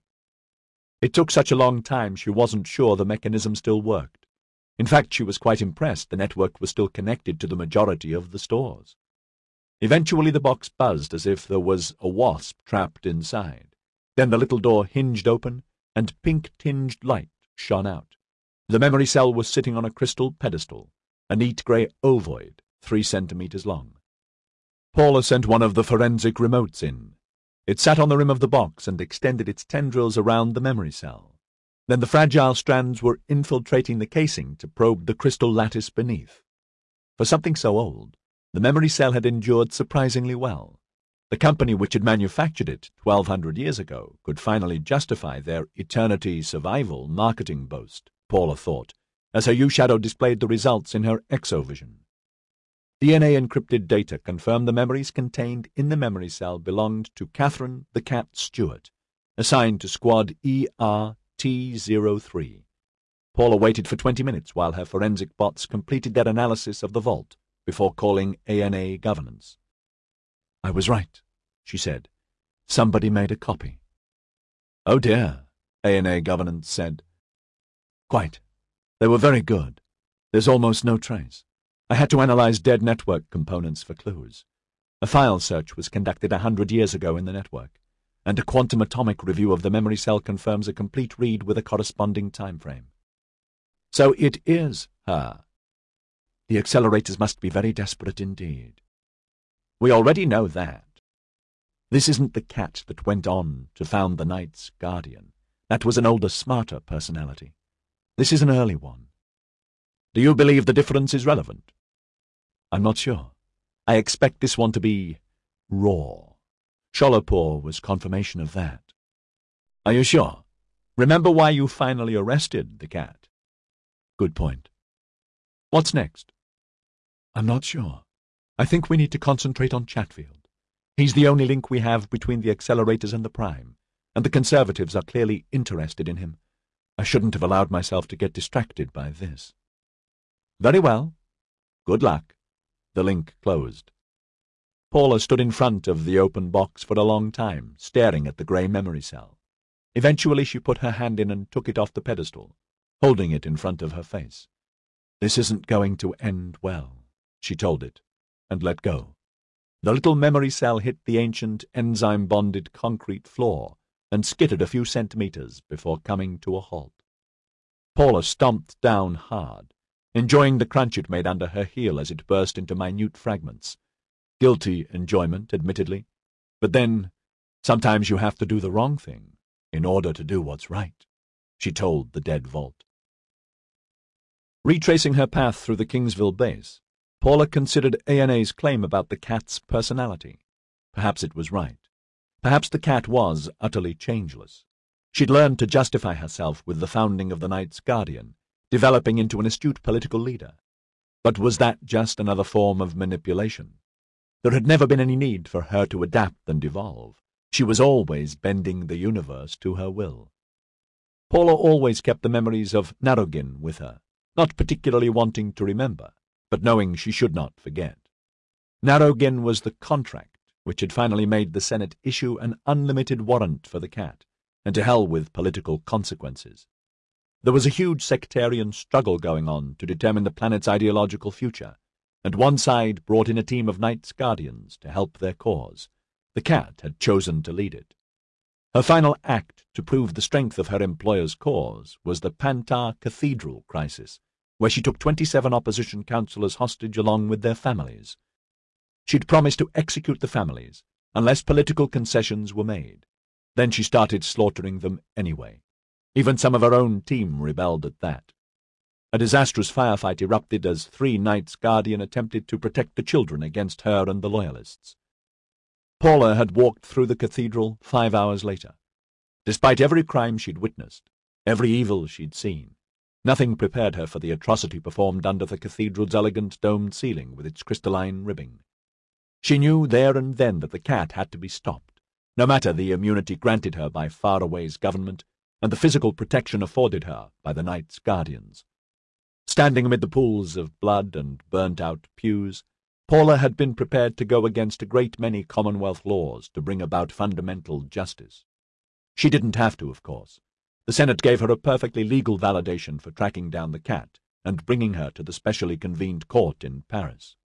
It took such a long time she wasn't sure the mechanism still worked. In fact, she was quite impressed the network was still connected to the majority of the stores. Eventually the box buzzed as if there was a wasp trapped inside. Then the little door hinged open, and pink-tinged light shone out. The memory cell was sitting on a crystal pedestal, a neat grey ovoid, three centimeters long. Paula sent one of the forensic remotes in. It sat on the rim of the box and extended its tendrils around the memory cell. Then the fragile strands were infiltrating the casing to probe the crystal lattice beneath. For something so old, the memory cell had endured surprisingly well. The company which had manufactured it twelve hundred years ago could finally justify their eternity survival marketing boast, Paula thought, as her U-Shadow displayed the results in her exovision. D N A-encrypted data confirmed the memories contained in the memory cell belonged to Catherine the Cat Stewart, assigned to Squad E R T zero three. Paula waited for twenty minutes while her forensic bots completed their analysis of the vault before calling A N A governance. "I was right," she said. "Somebody made a copy." "Oh dear," A N A governance said. "Quite. They were very good. There's almost no trace. I had to analyze dead network components for clues. A file search was conducted a hundred years ago in the network, and a quantum atomic review of the memory cell confirms a complete read with a corresponding time frame. So it is her. The accelerators must be very desperate indeed. We already know that. This isn't the cat that went on to found the Knight's Guardian. That was an older, smarter personality. This is an early one. Do you believe the difference is relevant? I'm not sure. I expect this one to be raw. Sholopur was confirmation of that. Are you sure? Remember why you finally arrested the cat? Good point. What's next? I'm not sure. I think we need to concentrate on Chatfield. He's the only link we have between the accelerators and the Prime, and the Conservatives are clearly interested in him. I shouldn't have allowed myself to get distracted by this. Very well. Good luck. The link closed. Paula stood in front of the open box for a long time, staring at the grey memory cell. Eventually she put her hand in and took it off the pedestal, holding it in front of her face. This isn't going to end well, she told it, and let go. The little memory cell hit the ancient enzyme-bonded concrete floor and skittered a few centimeters before coming to a halt. Paula stomped down hard, enjoying the crunch it made under her heel as it burst into minute fragments. Guilty enjoyment, admittedly, but then sometimes you have to do the wrong thing in order to do what's right, she told the dead vault. Retracing her path through the Kingsville base, Paula considered A N A's claim about the cat's personality. Perhaps it was right. Perhaps the cat was utterly changeless. She'd learned to justify herself with the founding of the Knight's Guardian, developing into an astute political leader. But was that just another form of manipulation? There had never been any need for her to adapt and evolve. She was always bending the universe to her will. Paula always kept the memories of Narogin with her, not particularly wanting to remember, but knowing she should not forget. Narogin was the contract which had finally made the Senate issue an unlimited warrant for the cat, and to hell with political consequences. There was a huge sectarian struggle going on to determine the planet's ideological future, and one side brought in a team of Knight's Guardians to help their cause. The cat had chosen to lead it. Her final act to prove the strength of her employer's cause was the Pantar Cathedral crisis, where she took twenty-seven opposition councillors hostage along with their families. She'd promised to execute the families, unless political concessions were made. Then she started slaughtering them anyway. Even some of her own team rebelled at that. A disastrous firefight erupted as three Knights Guardian attempted to protect the children against her and the Loyalists. Paula had walked through the cathedral five hours later. Despite every crime she'd witnessed, every evil she'd seen, nothing prepared her for the atrocity performed under the cathedral's elegant domed ceiling with its crystalline ribbing. She knew there and then that the cat had to be stopped, no matter the immunity granted her by Faraway's government and the physical protection afforded her by the Knights Guardians. Standing amid the pools of blood and burnt-out pews, Paula had been prepared to go against a great many Commonwealth laws to bring about fundamental justice. She didn't have to, of course. The Senate gave her a perfectly legal validation for tracking down the cat and bringing her to the specially convened court in Paris.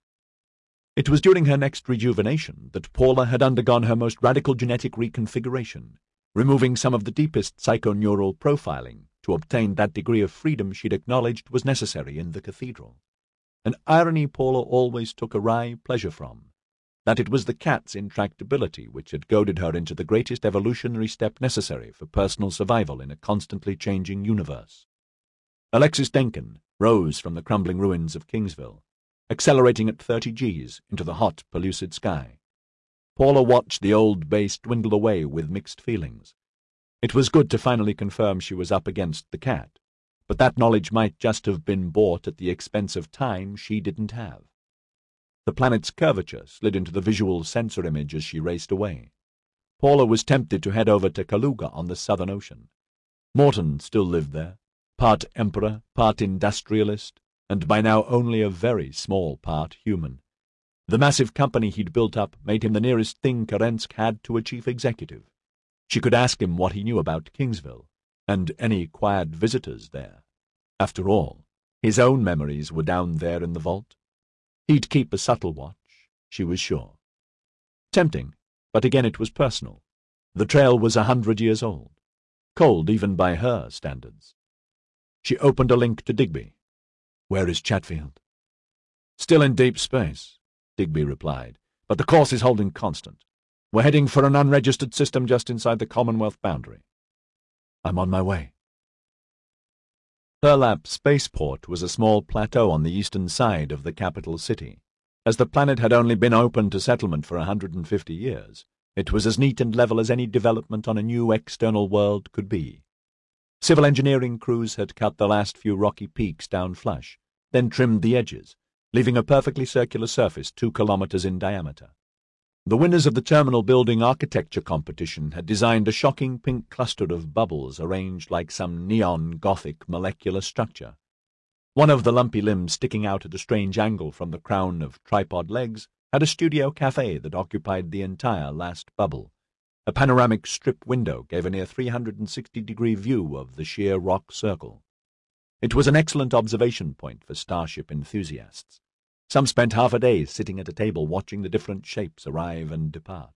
It was during her next rejuvenation that Paula had undergone her most radical genetic reconfiguration, removing some of the deepest psychoneural profiling to obtain that degree of freedom she'd acknowledged was necessary in the cathedral. An irony Paula always took a wry pleasure from, that it was the cat's intractability which had goaded her into the greatest evolutionary step necessary for personal survival in a constantly changing universe. Alexis Denkin rose from the crumbling ruins of Kingsville, accelerating at thirty G's into the hot, pellucid sky. Paula watched the old base dwindle away with mixed feelings. It was good to finally confirm she was up against the cat, but that knowledge might just have been bought at the expense of time she didn't have. The planet's curvature slid into the visual sensor image as she raced away. Paula was tempted to head over to Kaluga on the Southern Ocean. Morton still lived there, part emperor, part industrialist, and by now only a very small part human. The massive company he'd built up made him the nearest thing Kerensk had to a chief executive. She could ask him what he knew about Kingsville, and any quiet visitors there. After all, his own memories were down there in the vault. He'd keep a subtle watch, she was sure. Tempting, but again it was personal. The trail was a hundred years old, cold even by her standards. She opened a link to Digby. "Where is Chatfield?" "Still in deep space," Digby replied, "but the course is holding constant. We're heading for an unregistered system just inside the Commonwealth boundary." "I'm on my way." Burlap Spaceport was a small plateau on the eastern side of the capital city. As the planet had only been open to settlement for a hundred and fifty years, it was as neat and level as any development on a new external world could be. Civil engineering crews had cut the last few rocky peaks down flush, then trimmed the edges, leaving a perfectly circular surface two kilometers in diameter. The winners of the terminal building architecture competition had designed a shocking pink cluster of bubbles arranged like some neon Gothic molecular structure. One of the lumpy limbs sticking out at a strange angle from the crown of tripod legs had a studio cafe that occupied the entire last bubble. A panoramic strip window gave a near three hundred sixty degree view of the sheer rock circle. It was an excellent observation point for starship enthusiasts. Some spent half a day sitting at a table watching the different shapes arrive and depart.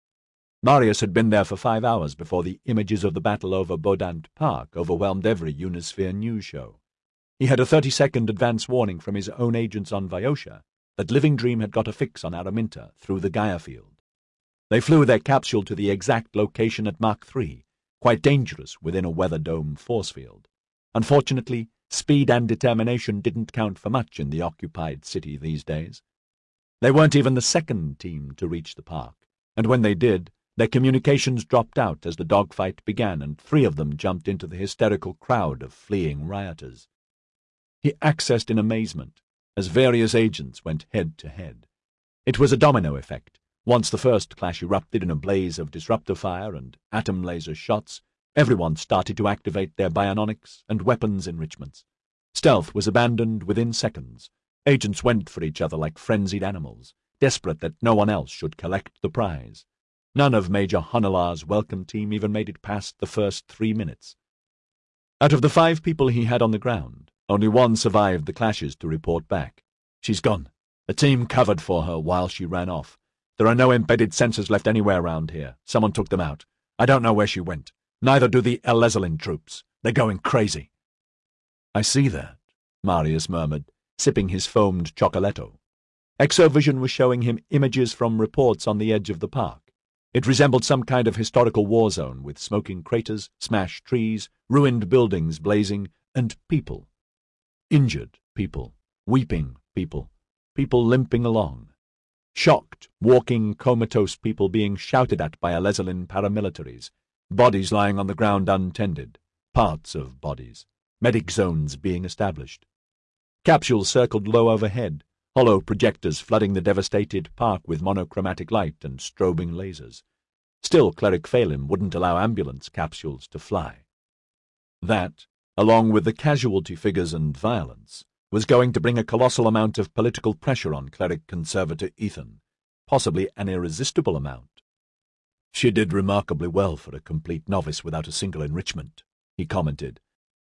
Marius had been there for five hours before the images of the battle over Bodant Park overwhelmed every Unisphere news show. He had a thirty-second advance warning from his own agents on Vyosha that Living Dream had got a fix on Araminta through the Gaia field. They flew their capsule to the exact location at Mach three, quite dangerous within a weather dome force field. Unfortunately, speed and determination didn't count for much in the occupied city these days. They weren't even the second team to reach the park, and when they did, their communications dropped out as the dogfight began and three of them jumped into the hysterical crowd of fleeing rioters. He accessed in amazement as various agents went head-to-head. It was a domino effect. Once the first clash erupted in a blaze of disruptor fire and atom laser shots, everyone started to activate their bionics and weapons enrichments. Stealth was abandoned within seconds. Agents went for each other like frenzied animals, desperate that no one else should collect the prize. None of Major Honelar's welcome team even made it past the first three minutes. Out of the five people he had on the ground, only one survived the clashes to report back. "She's gone. A team covered for her while she ran off. There are no embedded sensors left anywhere around here. Someone took them out. I don't know where she went. Neither do the Elezalin troops. They're going crazy." "I see that," Marius murmured, sipping his foamed chocolatto. Exovision was showing him images from reports on the edge of the park, It resembled some kind of historical war zone with smoking craters, smashed trees, ruined buildings blazing, and people. Injured people, weeping people, people limping along. Shocked, walking, comatose people being shouted at by Alesolin paramilitaries, bodies lying on the ground untended, parts of bodies, medic zones being established. Capsules circled low overhead, hollow projectors flooding the devastated park with monochromatic light and strobing lasers. Still, Cleric Phelim wouldn't allow ambulance capsules to fly. That, along with the casualty figures and violence, was going to bring a colossal amount of political pressure on Cleric Conservator Ethan, possibly an irresistible amount. She did remarkably well for a complete novice without a single enrichment, he commented.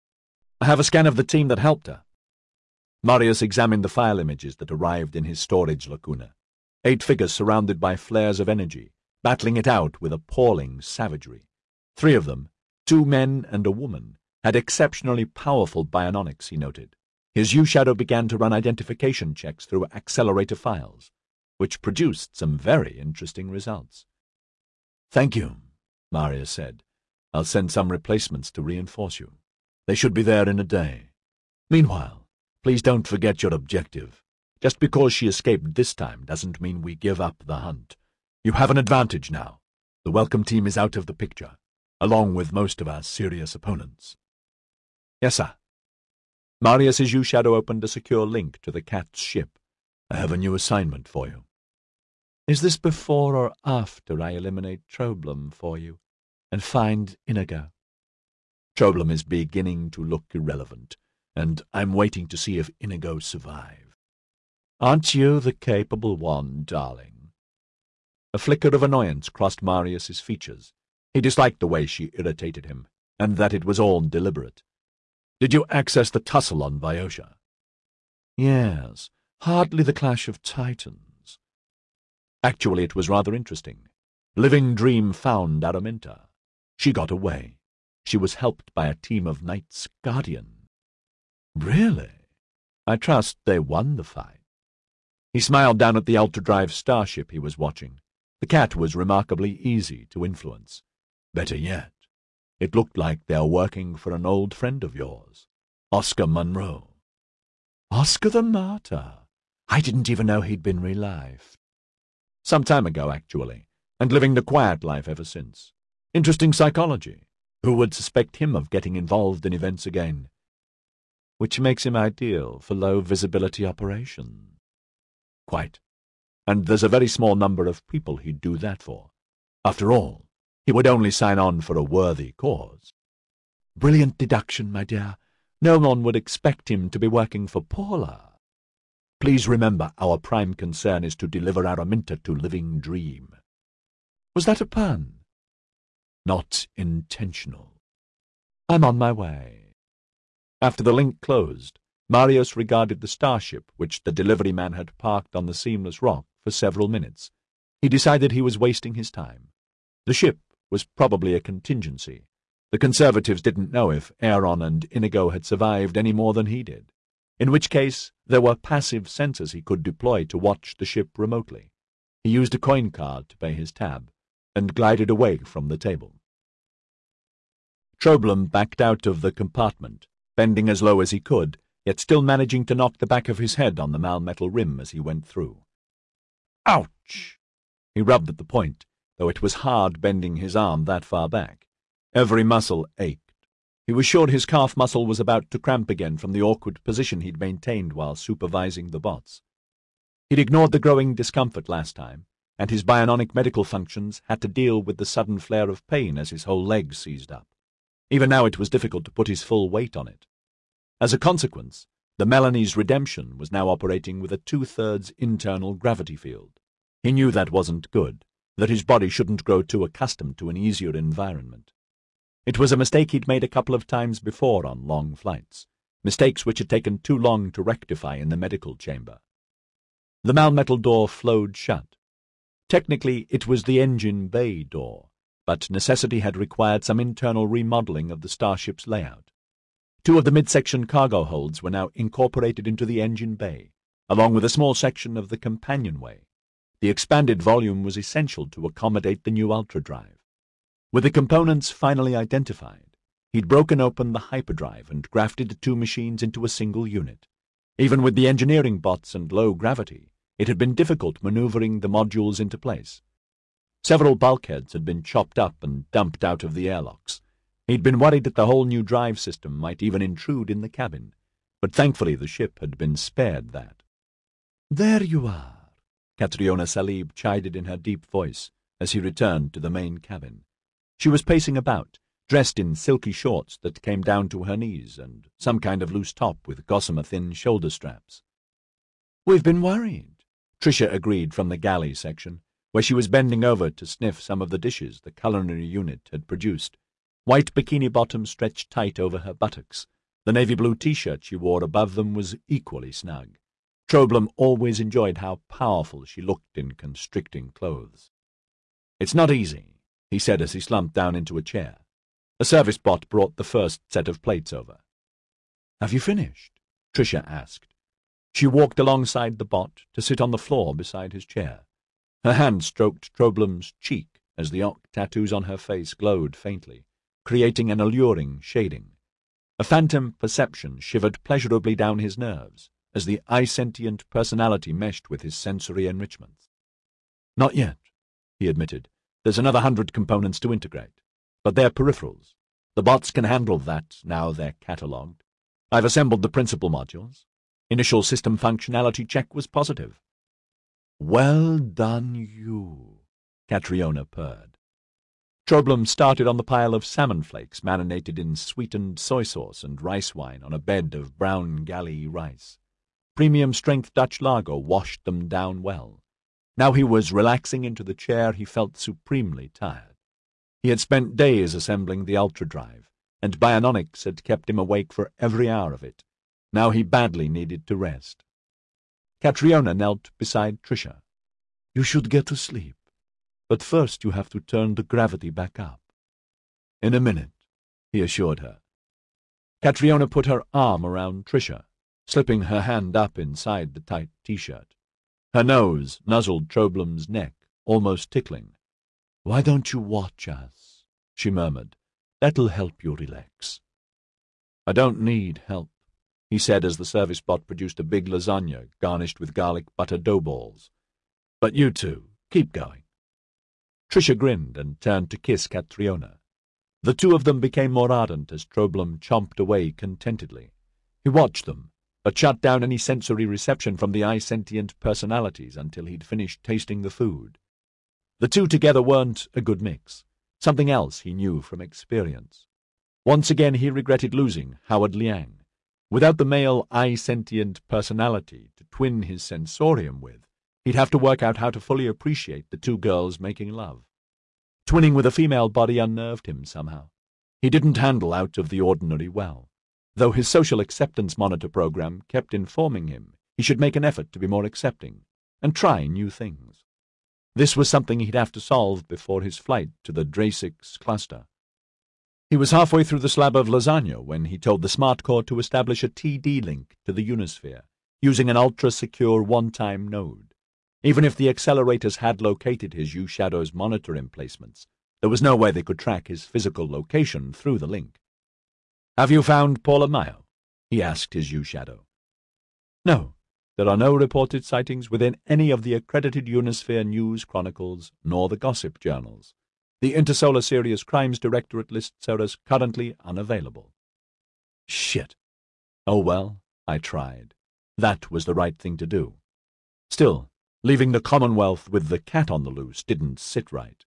I have a scan of the team that helped her. Marius examined the file images that arrived in his storage lacuna. Eight figures surrounded by flares of energy, battling it out with appalling savagery. Three of them, two men and a woman, had exceptionally powerful bionics, he noted. His U-Shadow began to run identification checks through accelerator files, which produced some very interesting results. Thank you, Marius said. I'll send some replacements to reinforce you. They should be there in a day. Meanwhile, please don't forget your objective. Just because she escaped this time doesn't mean we give up the hunt. You have an advantage now. The welcome team is out of the picture, along with most of our serious opponents. Yes, sir. Marius's U-Shadow opened a secure link to the Cat's ship. I have a new assignment for you. Is this before or after I eliminate Troblum for you and find Inigo? Troblum is beginning to look irrelevant, and I'm waiting to see if Inigo survive. Aren't you the capable one, darling? A flicker of annoyance crossed Marius's features. He disliked the way she irritated him, and that it was all deliberate. Did you access the tussle on Viosha? Yes, hardly the clash of titans. Actually, it was rather interesting. Living Dream found Araminta. She got away. She was helped by a team of Knights Guardian. Really? I trust they won the fight. He smiled down at the ultra-drive starship he was watching. The Cat was remarkably easy to influence. Better yet, it looked like they were working for an old friend of yours, Oscar Munro. Oscar the Martyr? I didn't even know he'd been relived. Some time ago, actually, and living the quiet life ever since. Interesting psychology. Who would suspect him of getting involved in events again? Which makes him ideal for low-visibility operations. Quite. And there's a very small number of people he'd do that for. After all, he would only sign on for a worthy cause. Brilliant deduction, my dear. No one would expect him to be working for Paula. Please remember, our prime concern is to deliver Araminta to Living Dream. Was that a pun? Not intentional. I'm on my way. After the link closed, Marius regarded the starship which the delivery man had parked on the seamless rock for several minutes. He decided he was wasting his time. The ship was probably a contingency. The Conservatives didn't know if Aaron and Inigo had survived any more than he did, in which case there were passive sensors he could deploy to watch the ship remotely. He used a coin card to pay his tab, and glided away from the table. Troblum backed out of the compartment, bending as low as he could, yet still managing to knock the back of his head on the malmetal rim as he went through. Ouch! He rubbed at the point, though it was hard bending his arm that far back. Every muscle ached. He was sure his calf muscle was about to cramp again from the awkward position he'd maintained while supervising the bots. He'd ignored the growing discomfort last time, and his bionic medical functions had to deal with the sudden flare of pain as his whole leg seized up. Even now it was difficult to put his full weight on it. As a consequence, the Melanie's Redemption was now operating with a two-thirds internal gravity field. He knew that wasn't good, that his body shouldn't grow too accustomed to an easier environment. It was a mistake he'd made a couple of times before on long flights, mistakes which had taken too long to rectify in the medical chamber. The malmetal door flowed shut. Technically, it was the engine bay door, but necessity had required some internal remodeling of the starship's layout. Two of the midsection cargo holds were now incorporated into the engine bay, along with a small section of the companionway. The expanded volume was essential to accommodate the new ultradrive. With the components finally identified, he'd broken open the hyperdrive and grafted the two machines into a single unit. Even with the engineering bots and low gravity, it had been difficult maneuvering the modules into place. Several bulkheads had been chopped up and dumped out of the airlocks. He'd been worried that the whole new drive system might even intrude in the cabin, but thankfully the ship had been spared that. "There you are," Catriona Salib chided in her deep voice as he returned to the main cabin. She was pacing about, dressed in silky shorts that came down to her knees and some kind of loose top with gossamer-thin shoulder straps. "We've been worried," Tricia agreed from the galley section, where she was bending over to sniff some of the dishes the culinary unit had produced. White bikini bottoms stretched tight over her buttocks. The navy blue T-shirt she wore above them was equally snug. Troblum always enjoyed how powerful she looked in constricting clothes. "It's not easy," he said as he slumped down into a chair. A service bot brought the first set of plates over. "Have you finished?" Tricia asked. She walked alongside the bot to sit on the floor beside his chair. Her hand stroked Troblum's cheek as the Ock tattoos on her face glowed faintly, creating an alluring shading. A phantom perception shivered pleasurably down his nerves as the eye-sentient personality meshed with his sensory enrichments. "Not yet," he admitted. "There's another hundred components to integrate. But they're peripherals. The bots can handle that now they're catalogued. I've assembled the principal modules. Initial system functionality check was positive." "Well done you," Catriona purred. Troblum started on the pile of salmon flakes marinated in sweetened soy sauce and rice wine on a bed of brown galley rice. Premium-strength Dutch lager washed them down well. Now he was relaxing into the chair he felt supremely tired. He had spent days assembling the ultradrive, and Biononics had kept him awake for every hour of it. Now he badly needed to rest. Catriona knelt beside Tricia. "You should get to sleep, but first you have to turn the gravity back up." "In a minute," he assured her. Catriona put her arm around Tricia, slipping her hand up inside the tight T-shirt. Her nose nuzzled Troblum's neck, almost tickling. "Why don't you watch us?" she murmured. "That'll help you relax." "I don't need help," he said as the service bot produced a big lasagna garnished with garlic butter dough balls. "But you two, keep going." Tricia grinned and turned to kiss Catriona. The two of them became more ardent as Troblum chomped away contentedly. He watched them, but shut down any sensory reception from the eye-sentient personalities until he'd finished tasting the food. The two together weren't a good mix, something else he knew from experience. Once again he regretted losing Howard Liang. Without the male eye-sentient personality to twin his sensorium with, he'd have to work out how to fully appreciate the two girls making love. Twinning with a female body unnerved him somehow. He didn't handle out of the ordinary well, though his social acceptance monitor program kept informing him he should make an effort to be more accepting and try new things. This was something he'd have to solve before his flight to the Drasix cluster. He was halfway through the slab of lasagna when he told the smart core to establish a T D link to the Unisphere, using an ultra-secure one-time node. Even if the accelerators had located his U-Shadow's monitor emplacements, there was no way they could track his physical location through the link. "Have you found Paula Mayo?" he asked his U-Shadow. "No. There are no reported sightings within any of the accredited Unisphere news chronicles nor the gossip journals. The Intersolar Serious Crimes Directorate lists her as currently unavailable." "Shit. Oh well, I tried. That was the right thing to do. Still, leaving the Commonwealth with the cat on the loose didn't sit right."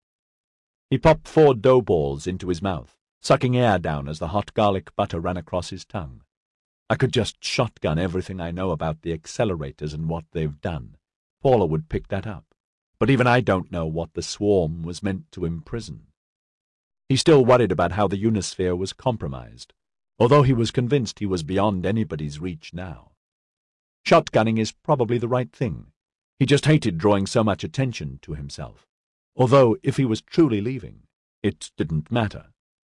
He popped four dough balls into his mouth, sucking air down as the hot garlic butter ran across his tongue. "I could just shotgun everything I know about the accelerators and what they've done. Paula would pick that up. But even I don't know what the swarm was meant to imprison." He still worried about how the Unisphere was compromised, although he was convinced he was beyond anybody's reach now. Shotgunning is probably the right thing. He just hated drawing so much attention to himself. Although, if he was truly leaving, it didn't matter.